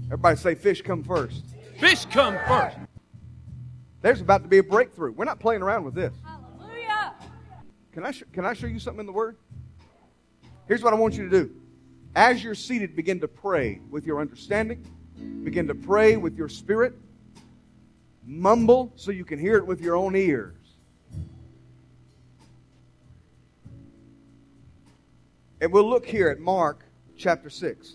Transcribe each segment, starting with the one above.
Everybody say fish come first. Fish come first. There's about to be a breakthrough. We're not playing around with this. Hallelujah. Can I show you something in the Word? Here's what I want you to do. As you're seated, begin to pray with your understanding. Begin to pray with your spirit. Mumble so you can hear it with your own ears. And we'll look here at Mark chapter 6.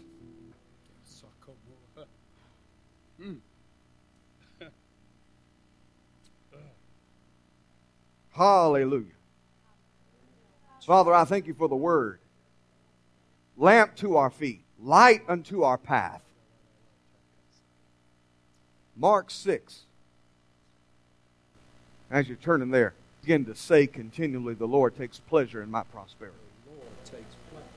Hallelujah. Father, I thank you for the Word. Lamp to our feet, light unto our path. Mark 6. As you're turning there, begin to say continually, the Lord takes pleasure in my prosperity. The Lord takes pleasure.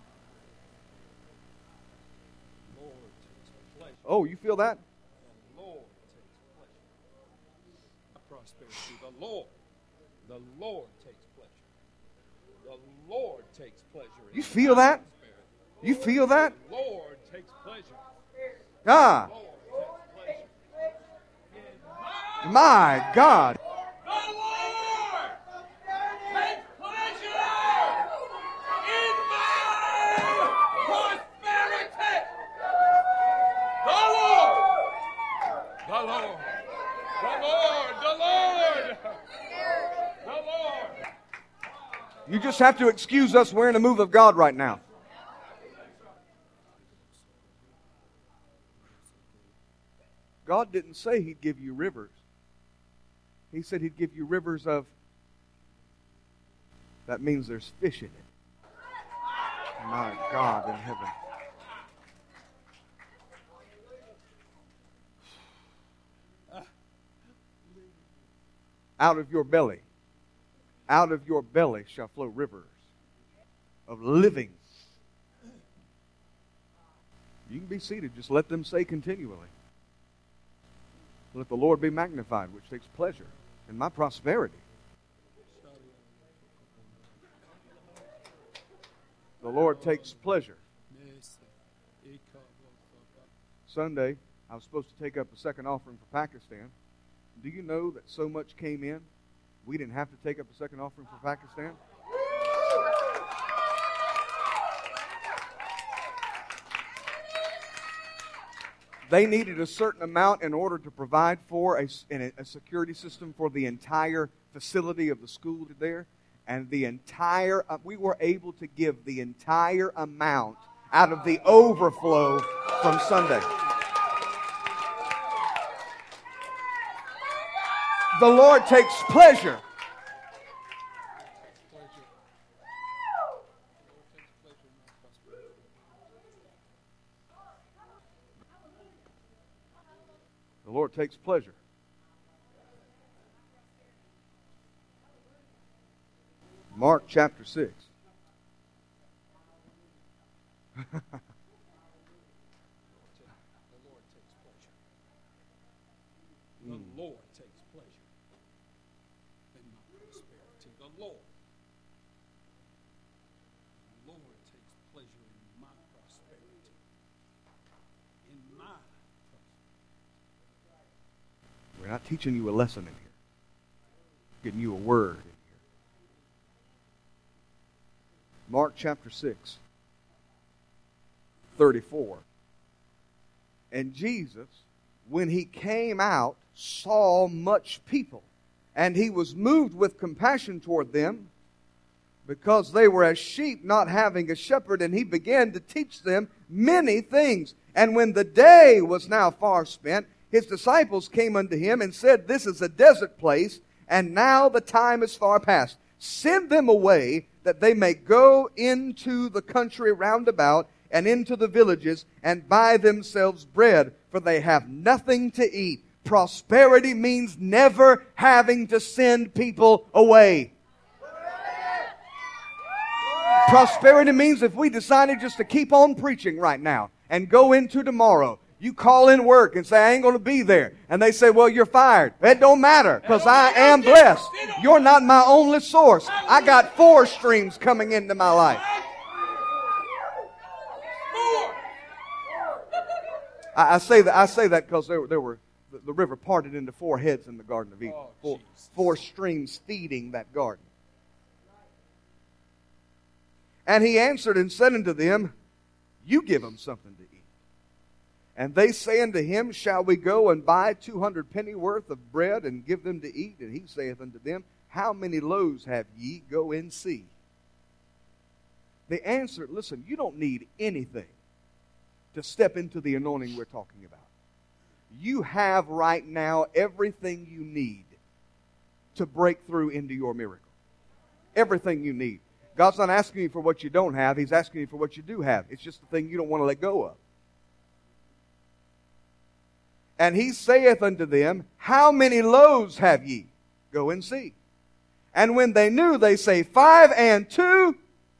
The Lord takes pleasure. Oh, you feel that? The Lord takes pleasure. My prosperity. The Lord takes pleasure. The Lord takes pleasure. You feel that? You feel that? The Lord takes pleasure. Ah. The Lord takes pleasure. My God. The Lord takes pleasure in my prosperity. The Lord. The Lord. The Lord. The Lord. The Lord. You just have to excuse us. We're in a move of God right now. God didn't say He'd give you rivers. He said He'd give you rivers of... That means there's fish in it. My God in heaven. Out of your belly shall flow rivers of living. You can be seated. Just let them say continually. Let the Lord be magnified, which takes pleasure in my prosperity. The Lord takes pleasure. Sunday, I was supposed to take up a second offering for Pakistan. Do you know that so much came in, we didn't have to take up a second offering for Pakistan? They needed a certain amount in order to provide for a security system for the entire facility of the school there. And we were able to give the entire amount out of the overflow from Sunday. The Lord takes pleasure. The Lord takes pleasure. Mark chapter 6. The Lord takes pleasure in my prosperity. The Lord takes pleasure in my prosperity. In my prosperity. We're not teaching you a lesson in here. We're giving you a word in here. Mark chapter 6, 34. And Jesus, when He came out, saw much people, and He was moved with compassion toward them, because they were as sheep not having a shepherd, and He began to teach them many things. And when the day was now far spent, His disciples came unto Him and said, This is a desert place, and now the time is far past. Send them away, that they may go into the country round about, and into the villages, and buy themselves bread, for they have nothing to eat. Prosperity means never having to send people away. Prosperity means if we decided just to keep on preaching right now and go into tomorrow, you call in work and say, I ain't going to be there. And they say, well, you're fired. That don't matter, because I am blessed. You're not my only source. I got 4 streams coming into my life. I say that because there were the river parted into four heads in the Garden of Eden. Four streams feeding that garden. And he answered and said unto them, You give them something to eat. And they say unto him, Shall we go and buy 200 pennyworth of bread and give them to eat? And he saith unto them, How many loaves have ye? Go and see. The answer, listen, you don't need anything to step into the anointing we're talking about. You have right now everything you need to break through into your miracle. Everything you need. God's not asking you for what you don't have. He's asking you for what you do have. It's just the thing you don't want to let go of. And he saith unto them, How many loaves have ye? Go and see. And when they knew, they say, 5 and 2.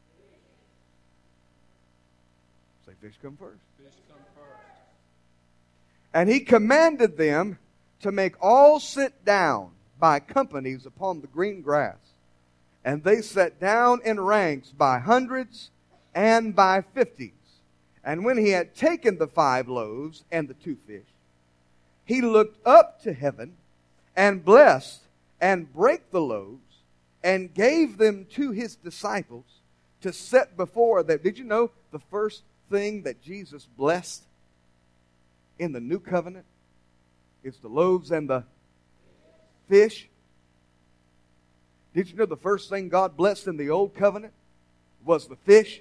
Say, fish come first. Fish come first. And he commanded them to make all sit down by companies upon the green grass. And they sat down in ranks by hundreds and by 50s. And when he had taken the 5 loaves and the 2 fish, he looked up to heaven and blessed and brake the loaves and gave them to his disciples to set before them. Did you know the first thing that Jesus blessed in the new covenant is the loaves and the fish? Did you know the first thing God blessed in the old covenant was the fish?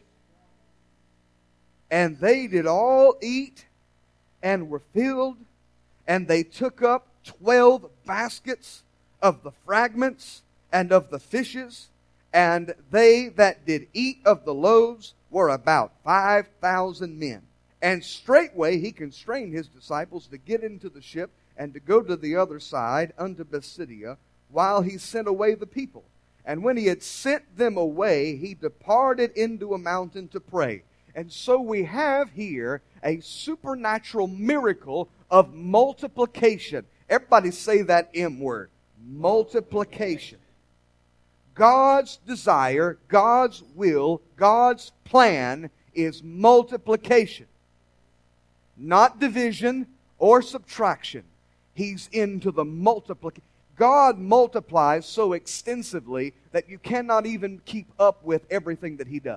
And they did all eat and were filled, and they took up 12 baskets of the fragments and of the fishes, and they that did eat of the loaves were about 5,000 men. And straightway he constrained his disciples to get into the ship and to go to the other side unto Bethsaida, while he sent away the people. And when he had sent them away, he departed into a mountain to pray. And so we have here a supernatural miracle of multiplication. Everybody say that M word. Multiplication. God's desire, God's will, God's plan is multiplication. Not division or subtraction. He's into the multiplication. God multiplies so extensively that you cannot even keep up with everything that He does.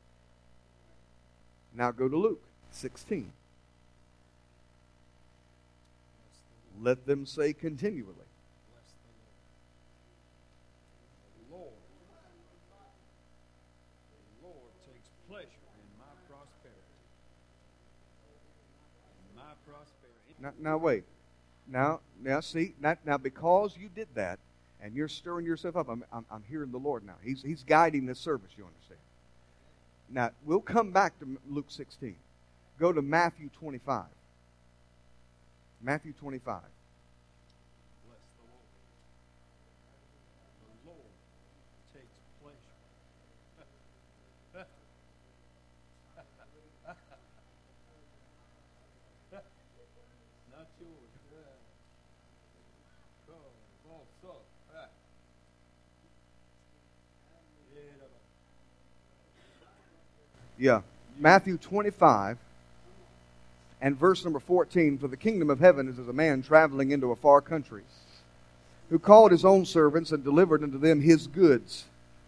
Now go to Luke 16. Let them say continually. The Lord takes pleasure in my prosperity. In my prosperity. Now wait. Now see, now because you did that, and you're stirring yourself up, I'm hearing the Lord now. He's guiding this service, you understand. Now, we'll come back to Luke 16. Go to Matthew 25. Matthew 25. Bless the Lord. The Lord takes pleasure. Not yours. Yeah. Matthew 25 and verse number 14. For the kingdom of heaven is as a man traveling into a far country, who called his own servants and delivered unto them his goods.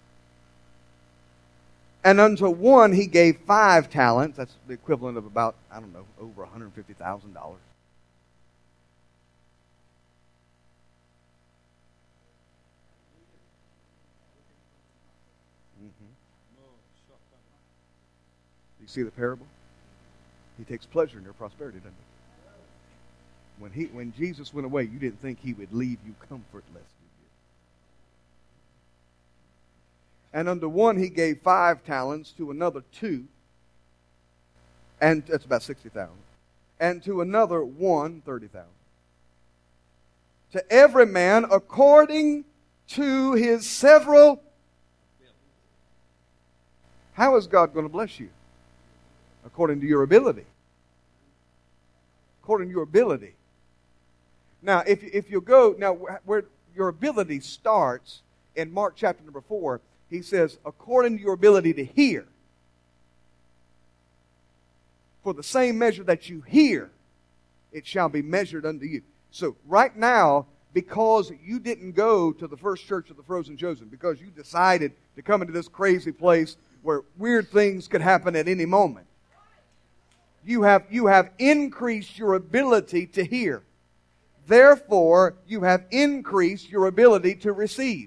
And unto one he gave 5 talents. That's the equivalent of about, over $150,000. You see the parable? He takes pleasure in your prosperity, doesn't he? When Jesus went away, you didn't think He would leave you comfortless, did you? And unto one He gave 5 talents, to another 2, and that's about 60,000. And to another 30,000. To every man according to his several. How is God going to bless you? According to your ability. According to your ability. Now, if you go, now where your ability starts, in Mark chapter number 4, he says, according to your ability to hear. For the same measure that you hear, it shall be measured unto you. So right now, because you didn't go to the First Church of the Frozen Chosen, because you decided to come into this crazy place where weird things could happen at any moment, you have increased your ability to hear. Therefore, you have increased your ability to receive.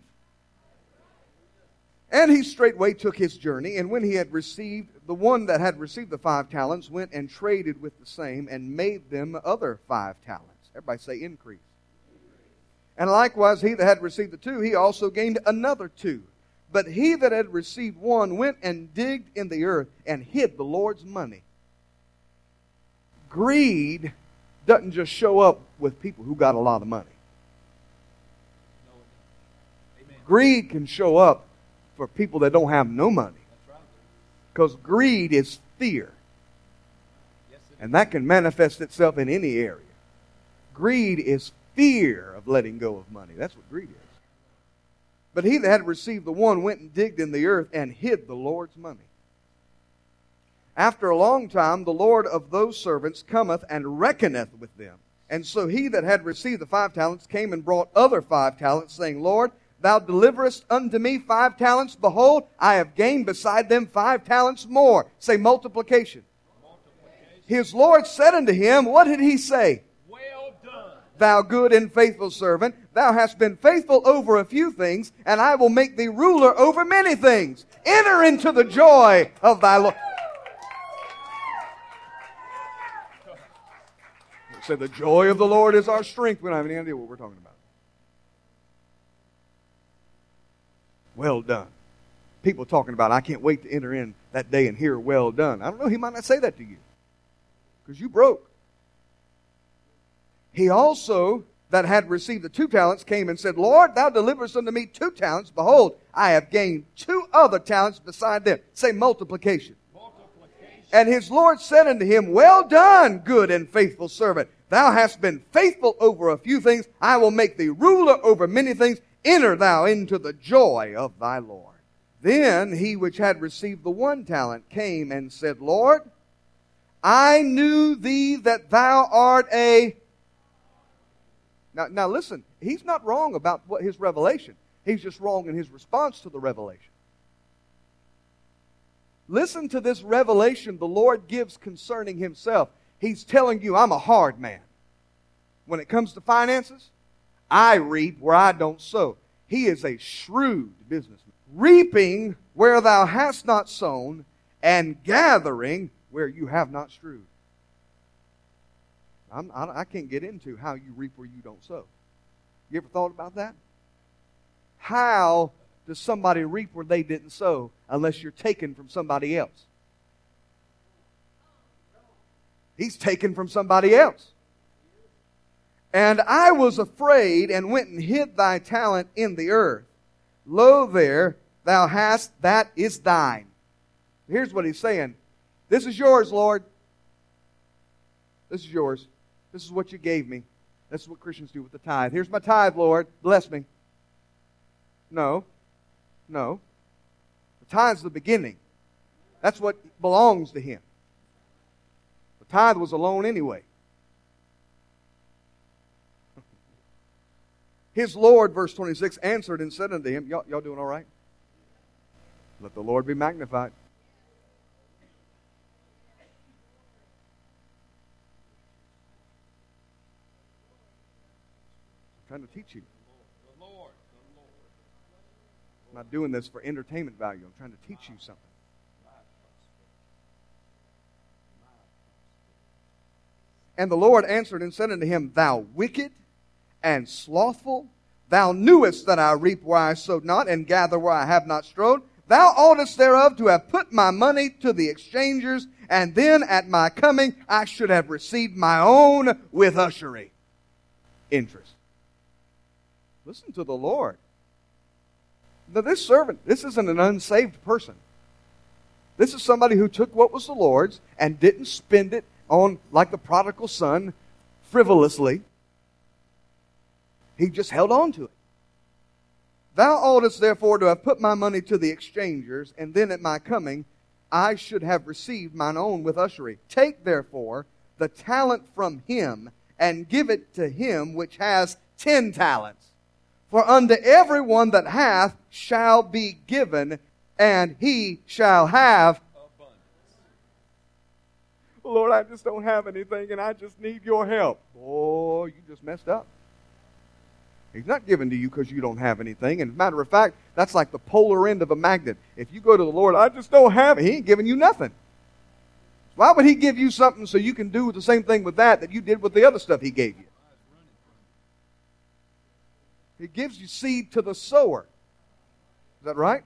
And he straightway took his journey, and when he had received, the one that had received the 5 talents went and traded with the same and made them other 5 talents. Everybody say increase. And likewise, he that had received the 2, he also gained another 2. But he that had received 1 went and digged in the earth and hid the Lord's money. Greed doesn't just show up with people who got a lot of money. Greed can show up for people that don't have no money. Because greed is fear. And that can manifest itself in any area. Greed is fear of letting go of money. That's what greed is. But he that had received the 1 went and digged in the earth and hid the Lord's money. After a long time, the Lord of those servants cometh and reckoneth with them. And so he that had received the 5 talents came and brought other 5 talents, saying, Lord, thou deliverest unto me 5 talents. Behold, I have gained beside them 5 talents more. Say multiplication. His Lord said unto him, what did he say? Well done. Thou good and faithful servant, thou hast been faithful over a few things, and I will make thee ruler over many things. Enter into the joy of thy Lord. Say, the joy of the Lord is our strength. We don't have any idea what we're talking about. Well done. People talking about, I can't wait to enter in that day and hear well done. I don't know, he might not say that to you. Because you broke. He also, that had received the 2 talents, came and said, Lord, thou deliverest unto me 2 talents. Behold, I have gained 2 other talents beside them. Say multiplication. And his Lord said unto him, well done, good and faithful servant. Thou hast been faithful over a few things. I will make thee ruler over many things. Enter thou into the joy of thy Lord. Then he which had received the 1 talent came and said, Lord, I knew thee that thou art a... Now listen, he's not wrong about what his revelation. He's just wrong in his response to the revelation. Listen to this revelation the Lord gives concerning himself. He's telling you, I'm a hard man. When it comes to finances, I reap where I don't sow. He is a shrewd businessman. Reaping where thou hast not sown, and gathering where you have not strewed. I can't get into how you reap where you don't sow. You ever thought about that? How does somebody reap where they didn't sow unless you're taken from somebody else? He's taken from somebody else. And I was afraid and went and hid thy talent in the earth. Lo, there thou hast, that is thine. Here's what he's saying. This is yours, Lord. This is yours. This is what you gave me. This is what Christians do with the tithe. Here's my tithe, Lord. Bless me. No. The tithe's the beginning. That's what belongs to him. The tithe was a loan anyway. His Lord, verse 26, answered and said unto him, y'all doing all right? Let the Lord be magnified. I'm trying to teach you. I'm not doing this for entertainment value. I'm trying to teach you something. And the Lord answered and said unto him, Thou wicked and slothful, thou knewest that I reap where I sowed not, and gather where I have not strowed. Thou oughtest thereof to have put my money to the exchangers, and then at my coming I should have received my own with usury. Interest. Listen to the Lord. Now this servant, this isn't an unsaved person. This is somebody who took what was the Lord's and didn't spend it on, like the prodigal son, frivolously. He just held on to it. Thou oughtest therefore to have put my money to the exchangers, and then at my coming I should have received mine own with usury. Take therefore the talent from him, and give it to him which has 10 talents. For unto every one that hath shall be given, and he shall have abundance. Lord, I just don't have anything, and I just need your help. Oh, you just messed up. He's not giving to you because you don't have anything. And as a matter of fact, that's like the polar end of a magnet. If you go to the Lord, I just don't have it, He ain't giving you nothing. Why would He give you something so you can do the same thing with that you did with the other stuff He gave you? He gives you seed to the sower. Is that right?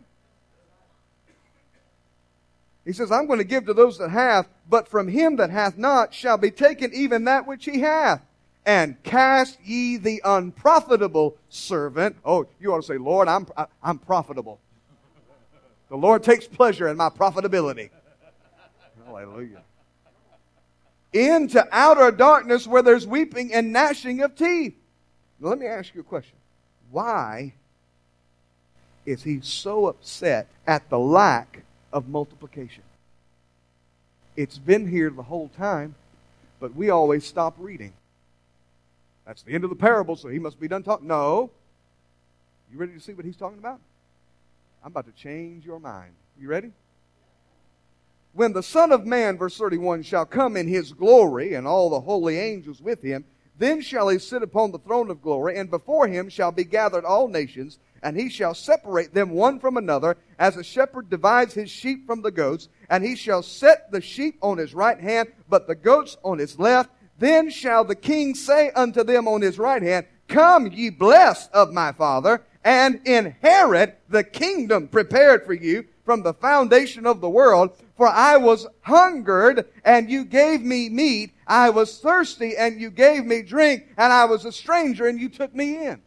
He says, I'm going to give to those that have, but from him that hath not shall be taken even that which he hath. And cast ye the unprofitable servant. Oh, you ought to say, Lord, I'm profitable. The Lord takes pleasure in my profitability. Hallelujah. Into outer darkness where there's weeping and gnashing of teeth. Now let me ask you a question. Why is he so upset at the lack of multiplication? It's been here the whole time, but we always stop reading. That's the end of the parable, so he must be done talking. No. You ready to see what he's talking about? I'm about to change your mind. You ready? When the Son of Man, verse 31, shall come in his glory, and all the holy angels with him, then shall he sit upon the throne of glory, and before him shall be gathered all nations, and he shall separate them one from another, as a shepherd divides his sheep from the goats, and he shall set the sheep on his right hand, but the goats on his left. Then shall the king say unto them on his right hand, Come, ye blessed of my Father, and inherit the kingdom prepared for you from the foundation of the world. For I was hungered, and you gave me meat. I was thirsty, and you gave me drink. And I was a stranger, and you took me in.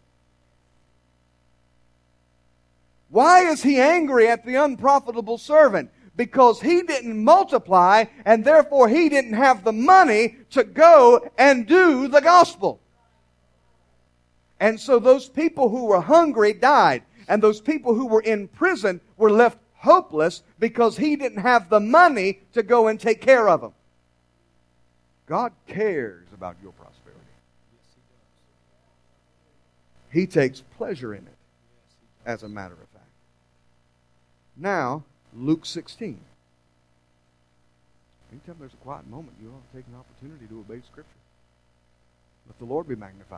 Why is he angry at the unprofitable servant? Because he didn't multiply, and therefore he didn't have the money to go and do the gospel. And so those people who were hungry died. And those people who were in prison were left hopeless because he didn't have the money to go and take care of them. God cares about your prosperity. He takes pleasure in it, as a matter of fact. Now, Luke 16. Anytime there's a quiet moment, you ought to take an opportunity to obey Scripture. Let the Lord be magnified.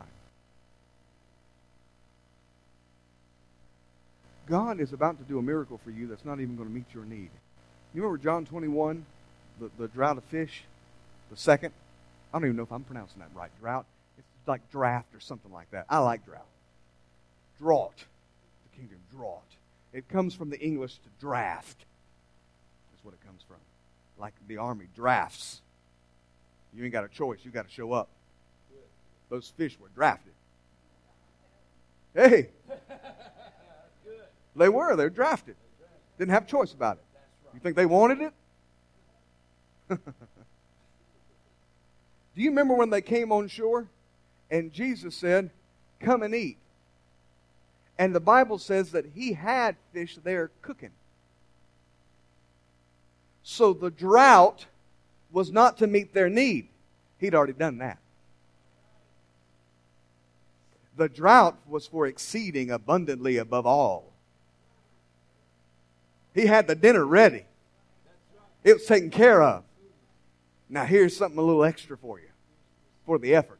God is about to do a miracle for you that's not even going to meet your need. You remember John 21, the drought of fish? The second? I don't even know if I'm pronouncing that right. Drought? It's like draft or something like that. I like drought. Drought. The kingdom drought. It comes from the English to draft. That's what it comes from. Like the army drafts. You ain't got a choice. You got to show up. Those fish were drafted. Hey. They were. They're drafted. Didn't have a choice about it. You think they wanted it? Do you remember when they came on shore? And Jesus said, Come and eat. And the Bible says that he had fish there cooking. So the drought was not to meet their need. He'd already done that. The drought was for exceeding abundantly above all. He had the dinner ready. It was taken care of. Now here's something a little extra for you, for the effort.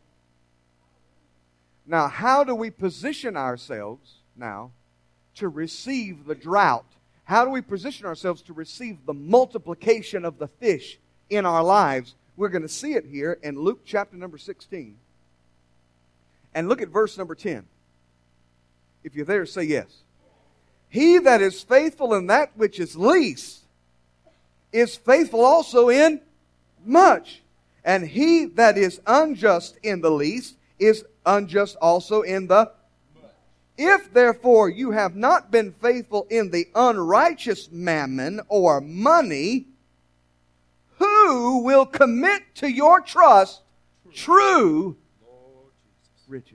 Now, how do we position ourselves now to receive the drought? How do we position ourselves to receive the multiplication of the fish in our lives? We're going to see it here in Luke chapter number 16. And look at verse number 10. If you're there, say yes. He that is faithful in that which is least is faithful also in much. And he that is unjust in the least is unjust also in the much. If therefore you have not been faithful in the unrighteous mammon or money, who will commit to your trust true riches?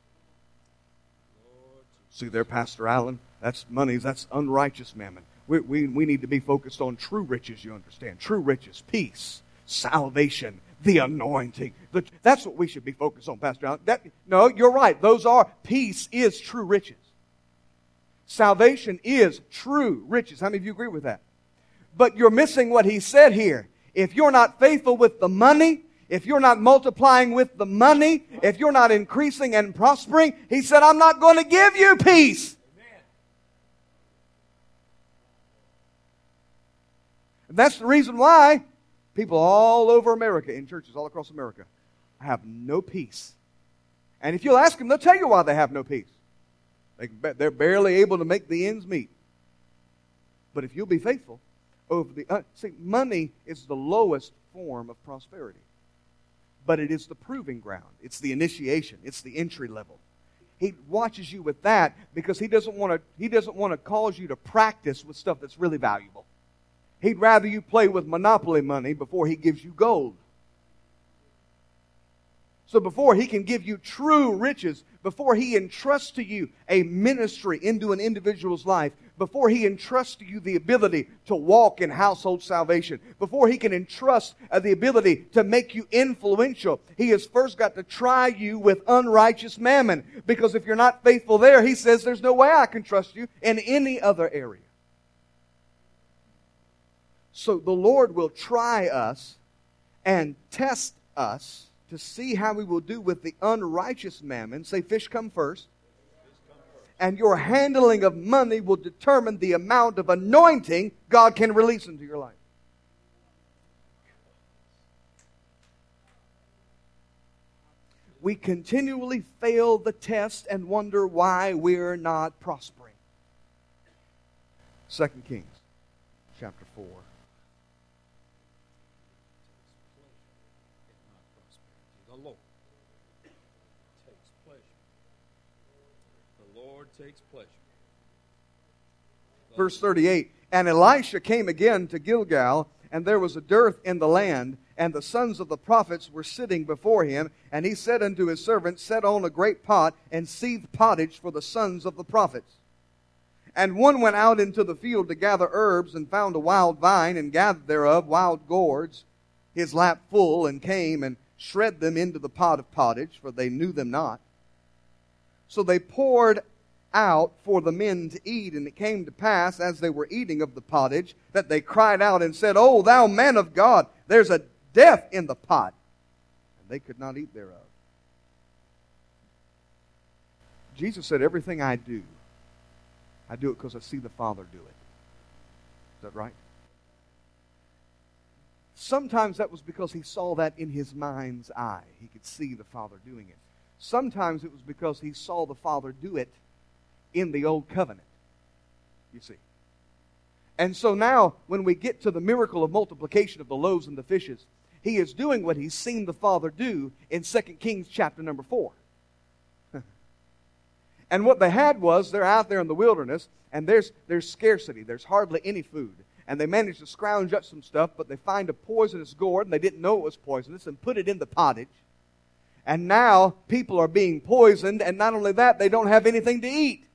See there, Pastor Allen? That's money. That's unrighteous mammon. We need to be focused on true riches, you understand. True riches, peace, salvation, the anointing. That's what we should be focused on, Pastor Allen. No, you're right. Peace is true riches. Salvation is true riches. How many of you agree with that? But you're missing what he said here. If you're not faithful with the money, if you're not multiplying with the money, if you're not increasing and prospering, he said, I'm not going to give you peace. And that's the reason why people all over America, in churches all across America, have no peace. And if you'll ask them, they'll tell you why they have no peace. They're barely able to make the ends meet. But if you'll be faithful, money is the lowest form of prosperity. But it is the proving ground. It's the initiation. It's the entry level. He watches you with that because he doesn't want to cause you to practice with stuff that's really valuable. He'd rather you play with monopoly money before he gives you gold. So before he can give you true riches, before he entrusts to you a ministry into an individual's life, before he entrusts to you the ability to walk in household salvation, before he can entrust the ability to make you influential, he has first got to try you with unrighteous mammon. Because if you're not faithful there, he says, there's no way I can trust you in any other area. So the Lord will try us and test us to see how we will do with the unrighteous mammon. Say, fish come first. And your handling of money will determine the amount of anointing God can release into your life. We continually fail the test and wonder why we're not prospering. 2 Kings chapter 4. Takes pleasure. Verse 38, and Elisha came again to Gilgal, and there was a dearth in the land, and the sons of the prophets were sitting before him. And he said unto his servant, set on a great pot, and seethe pottage for the sons of the prophets. And one went out into the field to gather herbs, and found a wild vine, and gathered thereof wild gourds, his lap full, and came and shred them into the pot of pottage, for they knew them not. So they poured out for the men to eat. And it came to pass, as they were eating of the pottage, that they cried out and said, O thou man of God, there's a death in the pot. And they could not eat thereof. Jesus said, everything I do it because I see the Father do it. Is that right? Sometimes that was because he saw that in his mind's eye. He could see the Father doing it. Sometimes it was because he saw the Father do it in the old covenant, you see. And so now, when we get to the miracle of multiplication of the loaves and the fishes, he is doing what he's seen the Father do in 2 Kings chapter number 4. And what they had was, they're out there in the wilderness, and there's scarcity. There's hardly any food. And they managed to scrounge up some stuff, but they find a poisonous gourd, and they didn't know it was poisonous, and put it in the pottage. And now, people are being poisoned, and not only that, they don't have anything to eat.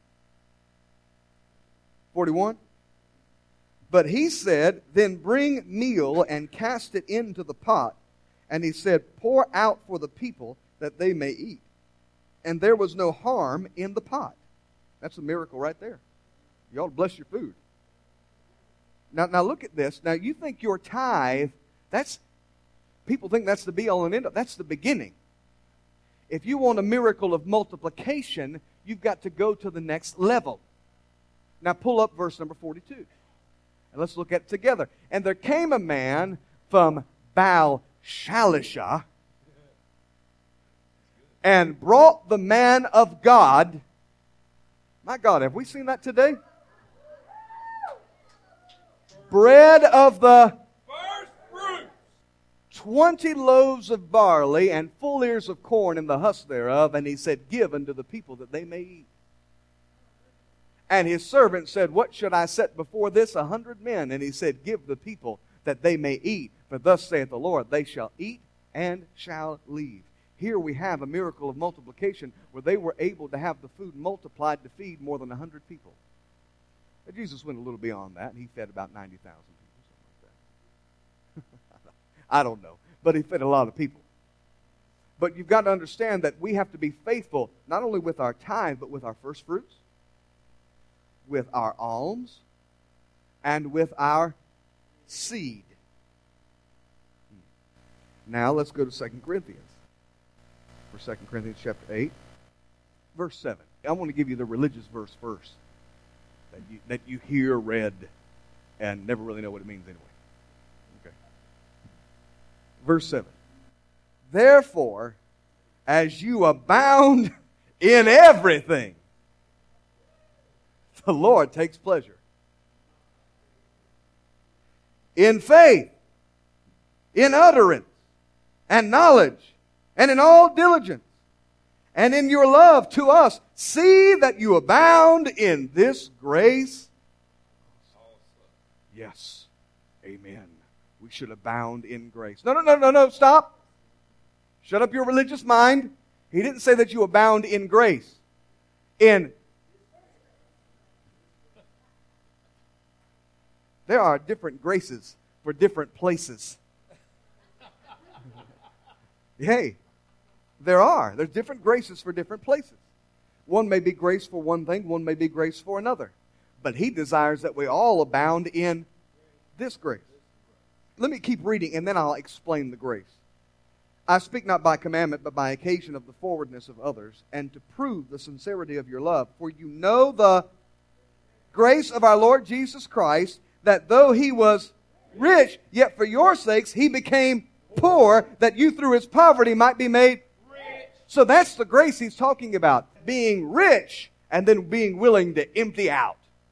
41. But he said, then bring meal and cast it into the pot. And he said, pour out for the people that they may eat. And there was no harm in the pot. That's a miracle right there. You ought to bless your food. Now look at this. Now you think your tithe, people think that's the be all and end all. That's the beginning. If you want a miracle of multiplication, you've got to go to the next level. Now pull up verse number 42. And let's look at it together. And there came a man from Baal-Shalisha and brought the man of God. My God, have we seen that today? Bread of the first fruit. 20 loaves of barley and full ears of corn in the husk thereof. And he said, give unto the people that they may eat. And his servant said, what should I set before this? 100 men. And he said, give the people that they may eat. For thus saith the Lord, they shall eat and shall leave. Here we have a miracle of multiplication where they were able to have the food multiplied to feed more than 100 people. But Jesus went a little beyond that, and he fed about 90,000 people, something like that. I don't know. but he fed a lot of people. But you've got to understand that we have to be faithful not only with our tithe, but with our first fruits, with our alms, and with our seed. Now let's go to 2 Corinthians. For 2 Corinthians chapter 8, verse 7. I want to give you the religious verse first that you hear read and never really know what it means anyway. Okay. Verse 7. Therefore, as you abound in everything, the Lord takes pleasure. In faith, in utterance, and knowledge, and in all diligence, and in your love to us, see that you abound in this grace. Yes. Amen. We should abound in grace. No, stop. Shut up your religious mind. He didn't say that you abound in grace. There are different graces for different places. Hey, there's different graces for different places. One may be grace for one thing, one may be grace for another. But he desires that we all abound in this grace. Let me keep reading and then I'll explain the grace. I speak not by commandment, but by occasion of the forwardness of others, and to prove the sincerity of your love. For you know the grace of our Lord Jesus Christ, that though he was rich, yet for your sakes he became poor, that you through his poverty might be made rich. So that's the grace he's talking about. Being rich and then being willing to empty out.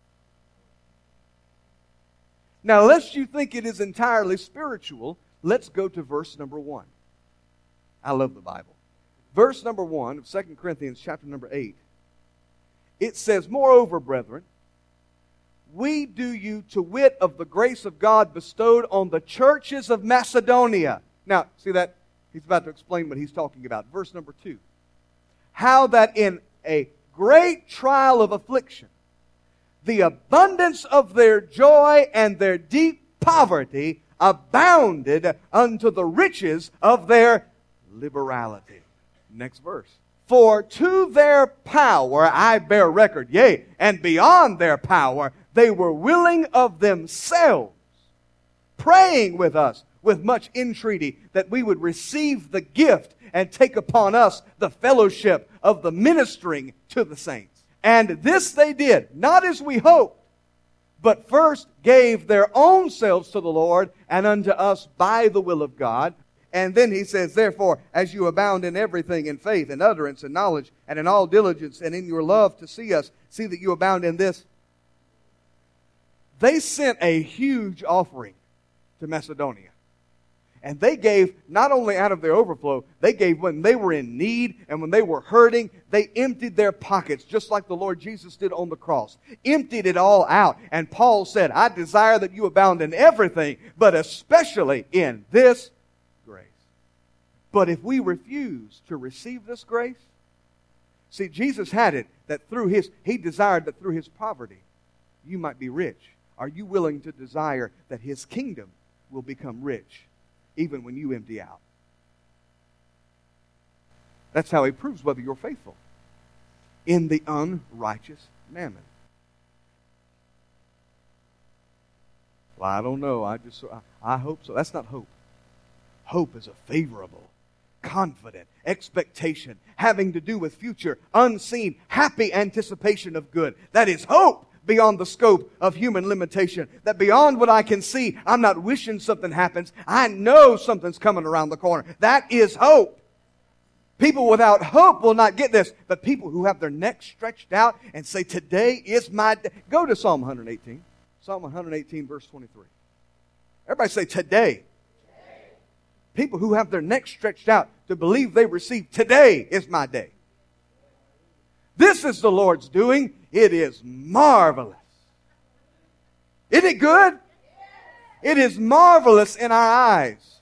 Now, lest you think it is entirely spiritual, let's go to verse number 1. I love the Bible. Verse number 1 of 2 Corinthians chapter number 8. It says, moreover, brethren, we do you to wit of the grace of God bestowed on the churches of Macedonia. Now, see that? He's about to explain what he's talking about. Verse number 2. How that in a great trial of affliction, the abundance of their joy and their deep poverty abounded unto the riches of their liberality. Next verse. For to their power I bear record, yea, and beyond their power, they were willing of themselves, praying with us with much entreaty that we would receive the gift and take upon us the fellowship of the ministering to the saints. And this they did, not as we hoped, but first gave their own selves to the Lord and unto us by the will of God. And then he says, therefore, as you abound in everything, in faith, in utterance, in knowledge, and in all diligence, and in your love to see us, see that you abound in this. They sent a huge offering to Macedonia. And they gave not only out of their overflow, they gave when they were in need and when they were hurting, they emptied their pockets just like the Lord Jesus did on the cross. Emptied it all out. And Paul said, I desire that you abound in everything, but especially in this grace. But if we refuse to receive this grace, see, Jesus had it that he desired that through his poverty, you might be rich. Are you willing to desire that his kingdom will become rich? Even when you empty out. That's how he proves whether you're faithful. In the unrighteous mammon. Well, I don't know. I hope so. That's not hope. Hope is a favorable, confident expectation having to do with future, unseen, happy anticipation of good. That is hope. Beyond the scope of human limitation. That beyond what I can see, I'm not wishing something happens. I know something's coming around the corner. That is hope. People without hope will not get this. But people who have their necks stretched out and say, today is my day. Go to Psalm 118. Psalm 118 verse 23. Everybody say, today. People who have their necks stretched out to believe they receive, today is my day. This is the Lord's doing. It is marvelous. Isn't it good? It is marvelous in our eyes.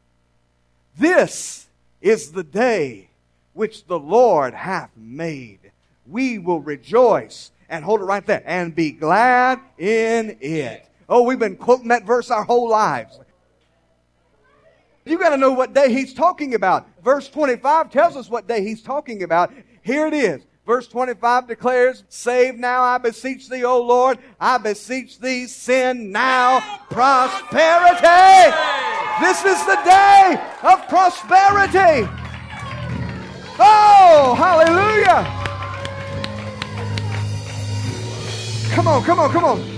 This is the day which the Lord hath made. We will rejoice, and hold it right there, and be glad in it. Oh, we've been quoting that verse our whole lives. You got to know what day he's talking about. Verse 25 tells us what day he's talking about. Here it is. Verse 25 declares, save now, I beseech thee, O Lord. I beseech thee, send now prosperity. This is the day of prosperity. Oh, hallelujah. Come on, come on, come on.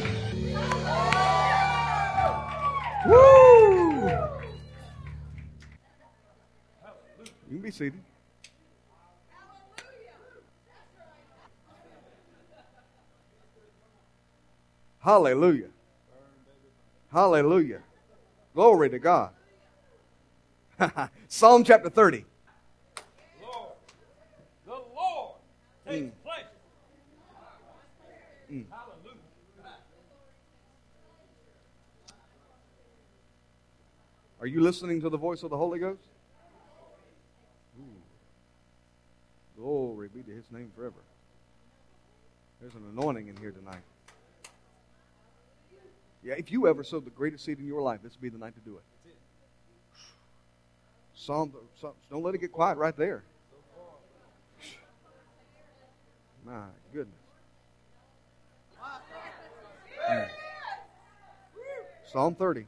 Woo! You can be seated. Hallelujah. Hallelujah. Glory to God. Psalm chapter 30. Lord, the Lord takes pleasure. Hallelujah. Are you listening to the voice of the Holy Ghost? Ooh. Glory be to His name forever. There's an anointing in here tonight. Yeah, if you ever sowed the greatest seed in your life, this would be the night to do it. Psalm, don't let it get quiet right there. My goodness. Psalm 30.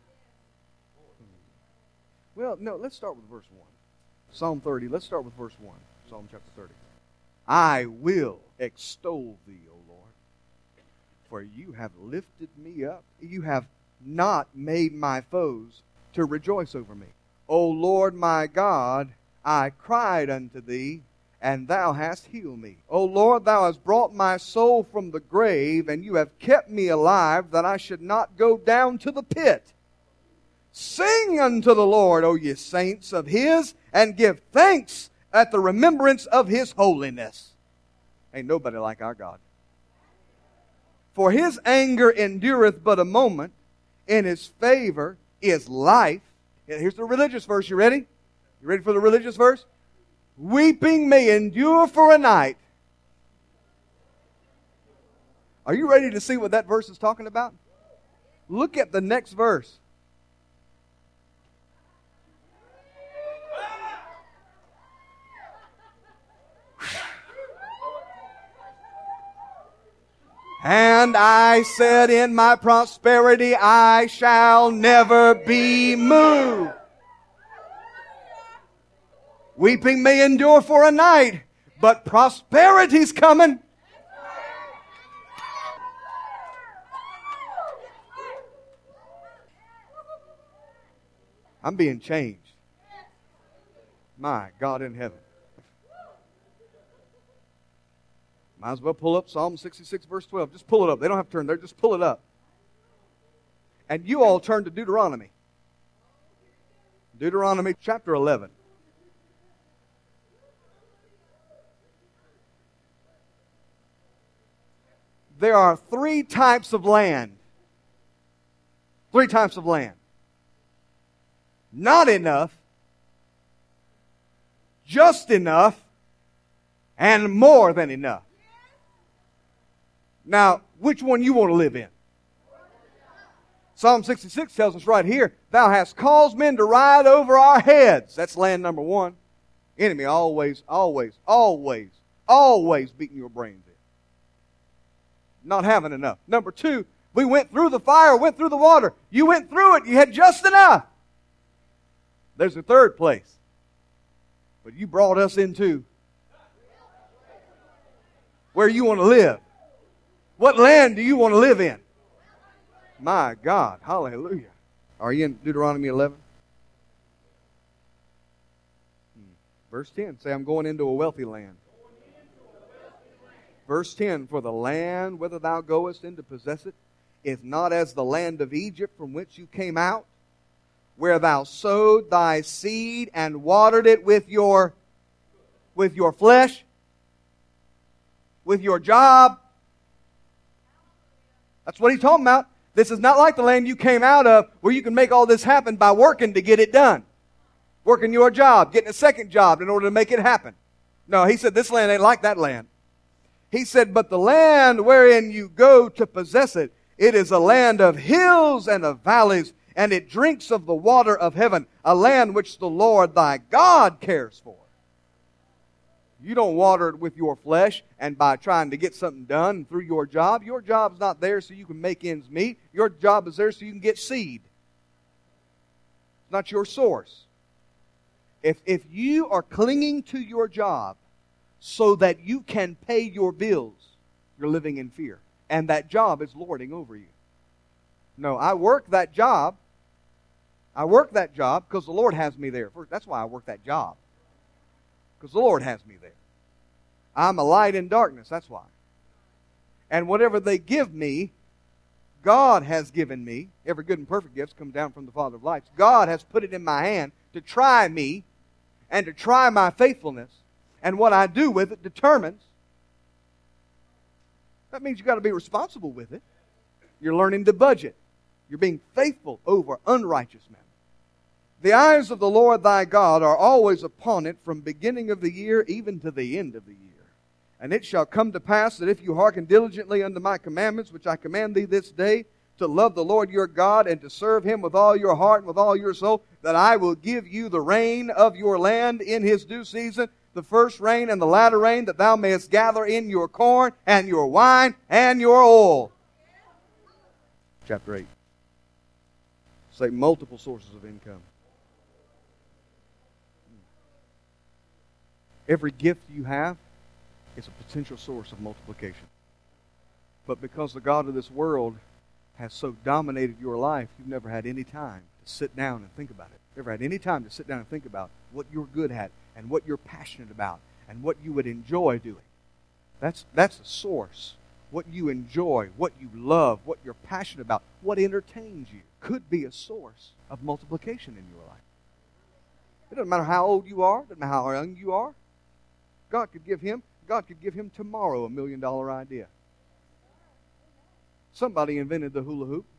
Well, no, let's start with verse 1. Psalm 30, let's start with verse 1. Psalm chapter 30. I will extol thee, O Lord, for you have lifted me up. You have not made my foes to rejoice over me. O Lord my God, I cried unto thee, and thou hast healed me. O Lord, thou hast brought my soul from the grave, and you have kept me alive, that I should not go down to the pit. Sing unto the Lord, O ye saints of His, and give thanks at the remembrance of His holiness. Ain't nobody like our God. For His anger endureth but a moment, in His favor is life. Here's the religious verse. You ready? You ready for the religious verse? Weeping may endure for a night. Are you ready to see what that verse is talking about? Look at the next verse. And I said, in my prosperity I shall never be moved. Weeping may endure for a night, but prosperity's coming. I'm being changed. My God in heaven. Might as well pull up Psalm 66, verse 12. Just pull it up. They don't have to turn there. Just pull it up. And you all turn to Deuteronomy. Deuteronomy chapter 11. There are three types of land. Three types of land. Not enough, just enough, and more than enough. Now, which one you want to live in? Psalm 66 tells us right here, thou hast caused men to ride over our heads. That's land number one. Enemy always beating your brains in. Not having enough. Number two, we went through the fire, went through the water. You went through it, you had just enough. There's the third place. But you brought us into where you want to live. What land do you want to live in? My God, hallelujah. Are you in Deuteronomy 11? Verse 10, say, I'm going into a wealthy land. Verse 10, for the land whither thou goest in to possess it is not as the land of Egypt from which you came out, where thou sowed thy seed and watered it with your flesh, with your job. That's what he's talking about. This is not like the land you came out of where you can make all this happen by working to get it done. Working your job, getting a second job in order to make it happen. No, he said this land ain't like that land. He said, but the land wherein you go to possess it, it is a land of hills and of valleys, and it drinks of the water of heaven, a land which the Lord thy God cares for. You don't water it with your flesh and by trying to get something done through your job. Your job's not there so you can make ends meet. Your job is there so you can get seed. It's not your source. If you are clinging to your job so that you can pay your bills, you're living in fear. And that job is lording over you. No, I work that job. I work that job because the Lord has me there. That's why I work that job. Because the Lord has me there. I'm a light in darkness, that's why. And whatever they give me, God has given me. Every good and perfect gift comes down from the Father of lights. God has put it in my hand to try me and to try my faithfulness. And what I do with it determines. That means you've got to be responsible with it. You're learning to budget. You're being faithful over unrighteous men. The eyes of the Lord thy God are always upon it from beginning of the year even to the end of the year. And it shall come to pass that if you hearken diligently unto my commandments, which I command thee this day, to love the Lord your God and to serve Him with all your heart and with all your soul, that I will give you the rain of your land in His due season, the first rain and the latter rain, that thou mayest gather in your corn and your wine and your oil. Chapter 8. Say multiple sources of income. Every gift you have is a potential source of multiplication. But because the God of this world has so dominated your life, you've never had any time to sit down and think about it. Never had any time to sit down and think about what you're good at and what you're passionate about and what you would enjoy doing. That's a source. What you enjoy, what you love, what you're passionate about, what entertains you could be a source of multiplication in your life. It doesn't matter how old you are, it doesn't matter how young you are. God could give him tomorrow a $1 million idea. Somebody invented the hula hoop.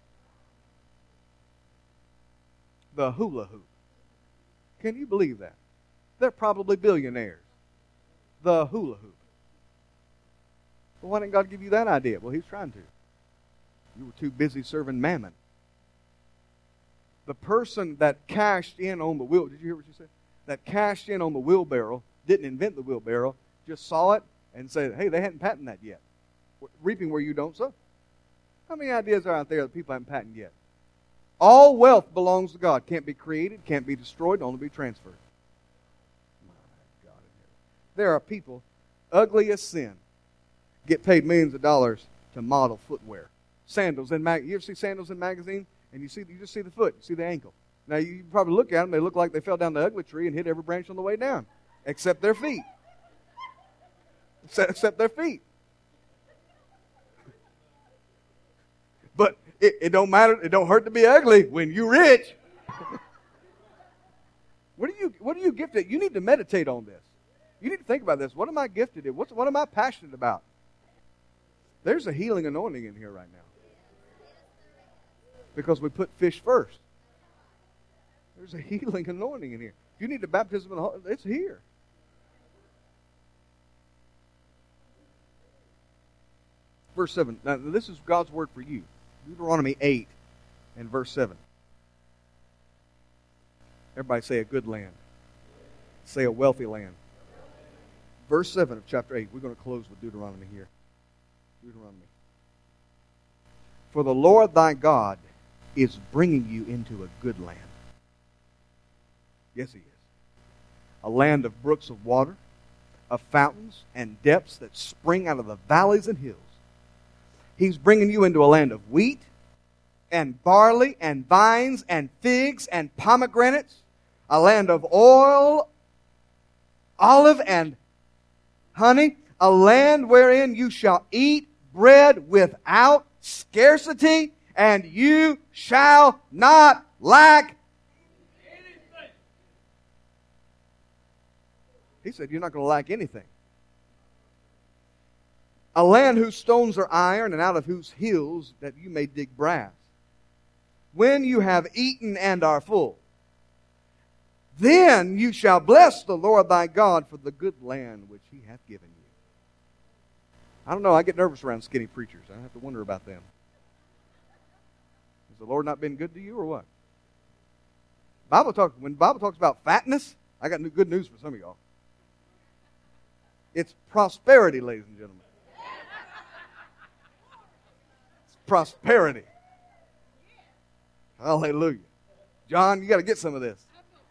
The hula hoop. Can you believe that? They're probably billionaires. The hula hoop. Well, why didn't God give you that idea? Well, He's trying to. You were too busy serving mammon. The person that cashed in on the wheel, did you hear what you said? That cashed in on the wheelbarrow, didn't invent the wheelbarrow, just saw it and said, hey, they hadn't patented that yet. Reaping where you don't sow. How many ideas are out there that people haven't patented yet? All wealth belongs to God. Can't be created, can't be destroyed, only be transferred. My God. There are people, ugly as sin, get paid millions of dollars to model footwear. Sandals in you ever see sandals in magazine? And you just see the foot, you see the ankle. Now you probably look at them, they look like they fell down the ugly tree and hit every branch on the way down. Except their feet. Except their feet. But it don't matter, it don't hurt to be ugly when you're rich. What are you gifted at? You need to meditate on this. You need to think about this. What am I gifted at? What am I passionate about? There's a healing anointing in here right now. Because we put fish first. There's a healing anointing in here. If you need the baptism of the Holy, it's here. Verse 7. Now, this is God's word for you. Deuteronomy 8 and verse 7. Everybody say a good land. Say a wealthy land. Verse 7 of chapter 8. We're going to close with Deuteronomy here. Deuteronomy. For the Lord thy God is bringing you into a good land. Yes, He is. A land of brooks of water, of fountains and depths that spring out of the valleys and hills. He's bringing you into a land of wheat and barley and vines and figs and pomegranates, a land of oil, olive and honey, a land wherein you shall eat bread without scarcity, and you shall not lack anything. He said you're not going to lack anything. A land whose stones are iron, and out of whose hills that you may dig brass. When you have eaten and are full, then you shall bless the Lord thy God for the good land which He hath given you. I don't know, I get nervous around skinny preachers. I have to wonder about them. Has the Lord not been good to you or what? When the Bible talks about fatness, I got good news for some of y'all. It's prosperity, ladies and gentlemen. It's prosperity. Hallelujah. John, you got to get some of this.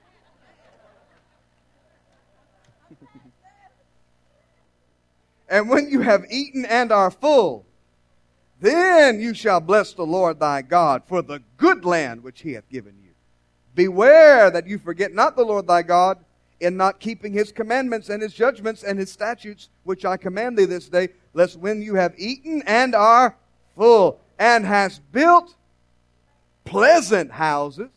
And when you have eaten and are full, then you shall bless the Lord thy God for the good land which he hath given you. Beware that you forget not the Lord thy God in not keeping his commandments and his judgments and his statutes, which I command thee this day, lest when you have eaten and are full, and hast built pleasant houses.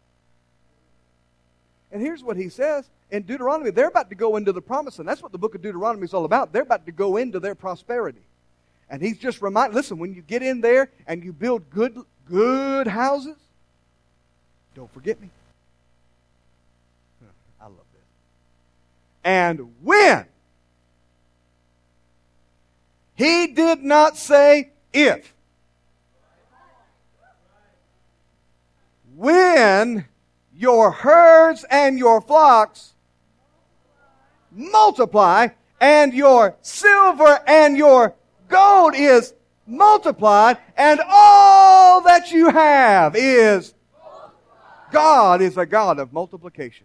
And here's what he says in Deuteronomy. They're about to go into the promised land. That's what the book of Deuteronomy is all about. They're about to go into their prosperity. And he's just reminding, listen, when you get in there and you build good houses, don't forget me. I love this. And when, he did not say if. When your herds and your flocks multiply, and your silver and your gold is multiplied, and all that you have is God is a God of multiplication.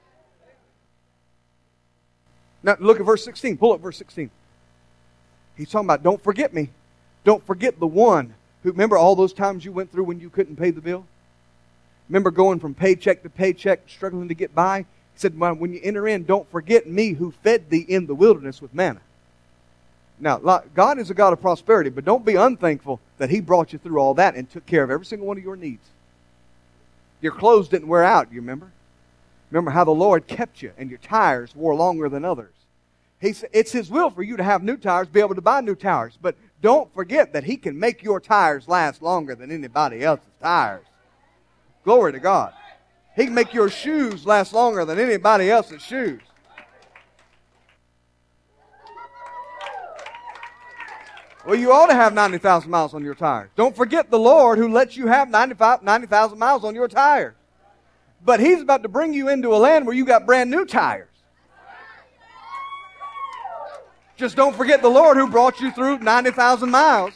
Now look at verse 16. Pull up verse 16. He's talking about don't forget me. Don't forget the one who, remember all those times you went through when you couldn't pay the bill? Remember going from paycheck to paycheck, struggling to get by? He said, when you enter in, don't forget me who fed thee in the wilderness with manna. Now, God is a God of prosperity, but don't be unthankful that he brought you through all that and took care of every single one of your needs. Your clothes didn't wear out, you remember? Remember how the Lord kept you and your tires wore longer than others. He said, it's his will for you to have new tires, be able to buy new tires. But don't forget that he can make your tires last longer than anybody else's tires. Glory to God. He can make your shoes last longer than anybody else's shoes. Well, you ought to have 90,000 miles on your tires. Don't forget the Lord who lets you have 90,000 miles on your tires. But he's about to bring you into a land where you got brand new tires. Just don't forget the Lord who brought you through 90,000 miles.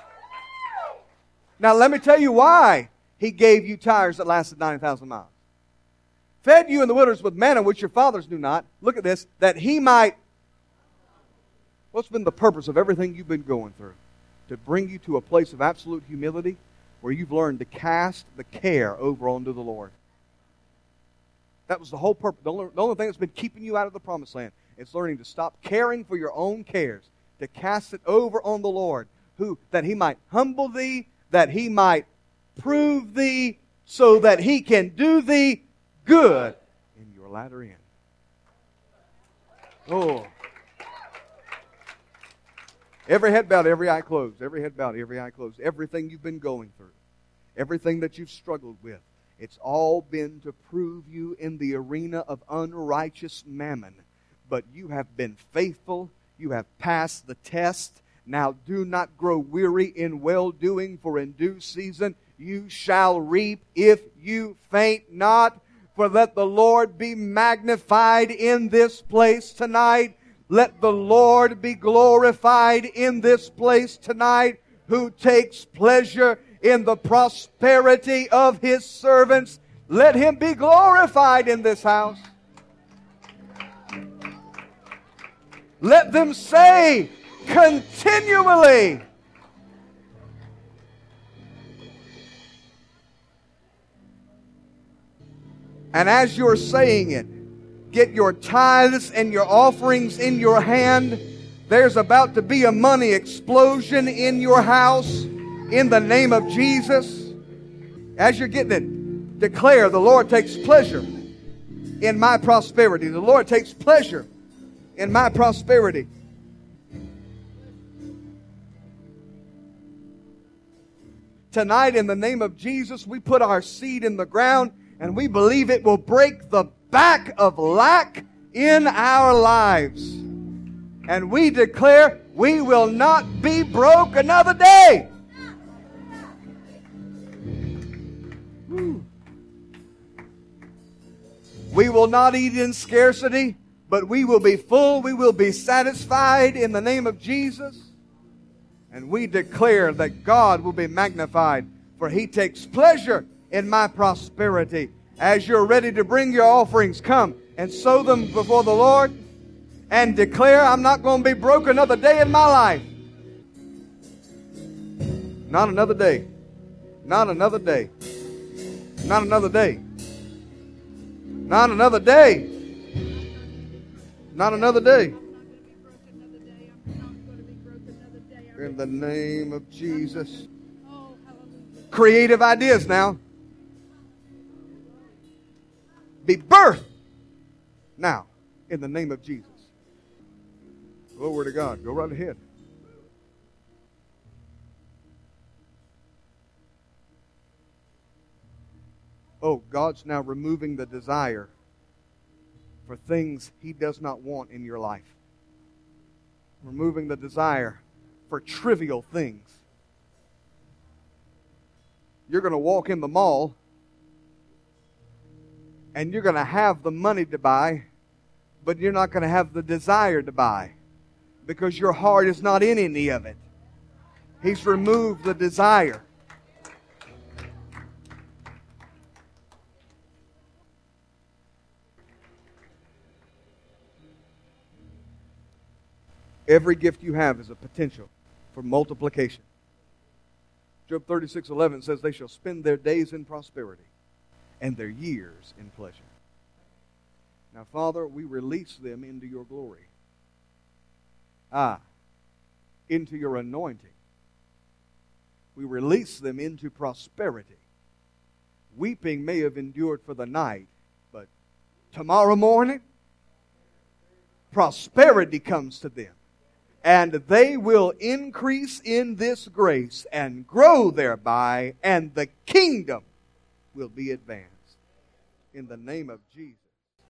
Now, let me tell you why he gave you tires that lasted 90,000 miles. Fed you in the wilderness with manna, which your fathers knew not. Look at this. That he might... What's been the purpose of everything you've been going through? To bring you to a place of absolute humility where you've learned to cast the care over onto the Lord. That was the whole purpose. The only thing that's been keeping you out of the promised land is learning to stop caring for your own cares, to cast it over on the Lord, that he might humble thee, that he might prove thee, so that he can do thee good in your latter end. Oh. Every head bowed, every eye closed. Every head bowed, every eye closed. Everything you've been going through, everything that you've struggled with, it's all been to prove you in the arena of unrighteous mammon. But you have been faithful. You have passed the test. Now do not grow weary in well-doing, for in due season you shall reap if you faint not. For let the Lord be magnified in this place tonight. Let the Lord be glorified in this place tonight, who takes pleasure in the prosperity of his servants. Let him be glorified in this house. Let them say continually, and as you're saying it, get your tithes and your offerings in your hand. There's about to be a money explosion in your house in the name of Jesus. As you're getting it, declare, the Lord takes pleasure in my prosperity. The Lord takes pleasure in my prosperity. Tonight, in the name of Jesus, we put our seed in the ground and we believe it will break the back of lack in our lives. And we declare we will not be broke another day. We will not eat in scarcity, but we will be full. We will be satisfied in the name of Jesus. And we declare that God will be magnified, for He takes pleasure in my prosperity. As you're ready to bring your offerings, come and sow them before the Lord and declare, I'm not going to be broke another day in my life. Not another day. Not another day. Not another day. Not another day. Not another day. In the name of Jesus. Creative ideas now. Be birthed now in the name of Jesus. Glory to God. Go right ahead. Oh, God's now removing the desire for things He does not want in your life. Removing the desire for trivial things. You're going to walk in the mall and you're going to have the money to buy, but you're not going to have the desire to buy because your heart is not in any of it. He's removed the desire. Every gift you have is a potential for multiplication. Job 36:11 says, they shall spend their days in prosperity and their years in pleasure. Now, Father, we release them into your glory. Into your anointing. We release them into prosperity. Weeping may have endured for the night, but tomorrow morning, prosperity comes to them. And they will increase in this grace and grow thereby, and the kingdom will be advanced. In the name of Jesus.